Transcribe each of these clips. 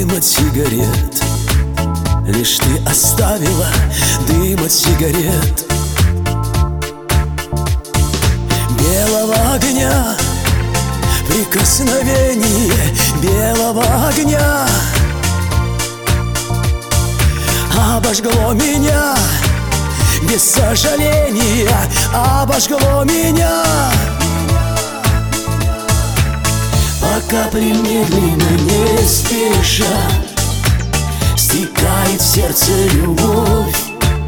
дым от сигарет. Лишь ты оставила дым от сигарет. Белого огня, прикосновение белого огня обожгло меня без сожаления, обожгло меня. По капле медленно, не спеша, стекает в сердце любовь,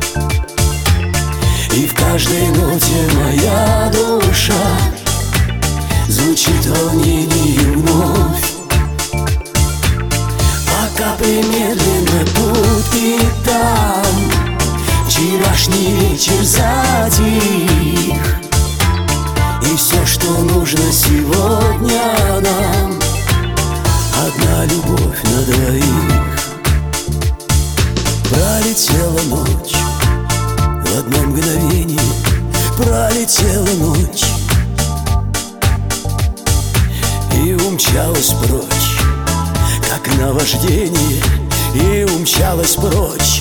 и в каждой ноте моя душа звучит волнение вновь. По капле медленно тут и там вчерашний вечер затих, и все, что нужно сегодня нам, одна любовь на двоих. Пролетела ночь, в одно мгновение пролетела ночь, и умчалась прочь, как наваждение, и умчалась прочь.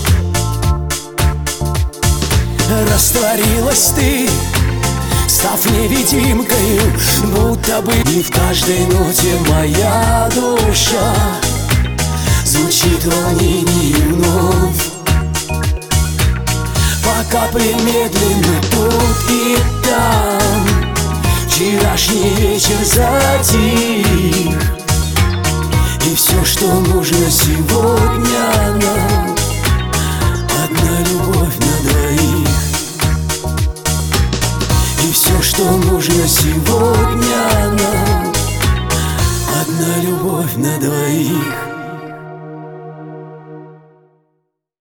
Растворилась ты, став невидимкою, будто бы. И в каждой ноте моя душа звучит волнение вновь. По капле медленно тут и там вчерашний вечер затих, и все, что нужно сегодня нам, одна любовь на двоих. И все, что нужно сегодня нам, одна любовь на двоих.